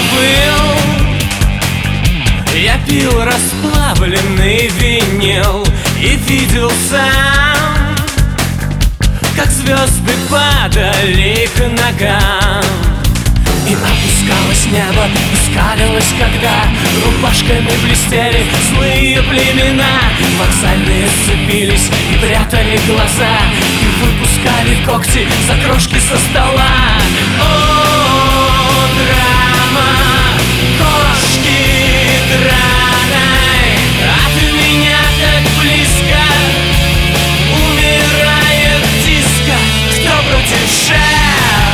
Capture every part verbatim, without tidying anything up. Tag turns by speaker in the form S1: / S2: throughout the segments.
S1: был. Я пил расплавленный винил и видел сам, как звезды падали к ногам. И опускалось небо, и скалилось, когда рубашками блестели злые племена. Вокзальные сцепились и прятали глаза, и выпускали когти за крошки со стола. О, драма кошки драной, от меня так близко умирает диско. Кто против Шер?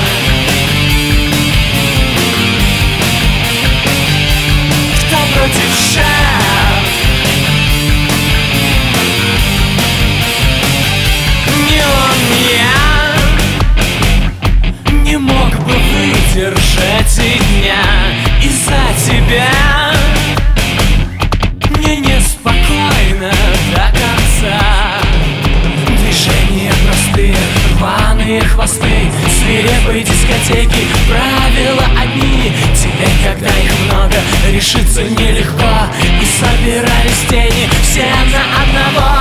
S1: Против Шер? Не он, я не мог бы выдержать и дня из-за тебя. Мне неспокойно до конца. Движения простые, рваные хвосты свирепой дискотеки, правила одни. Теперь, когда их много, решиться нелегко, и собирались тени все на одного.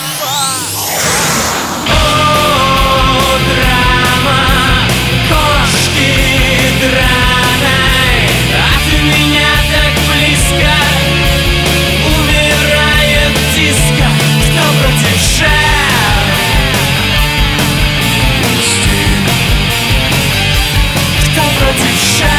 S1: О, драма кошки драной, от меня так близко умирает диско. Кто против Шер? Кто против Шер?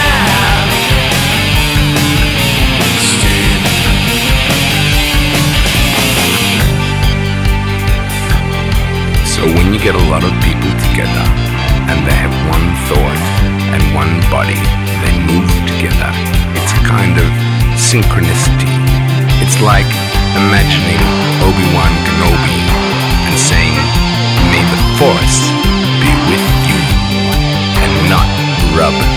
S2: So when you get a lot of people together and they have one thought and one body, they move together. It's a kind of synchronicity. It's like imagining Obi-Wan Kenobi and saying, "May the Force be with you," and not rub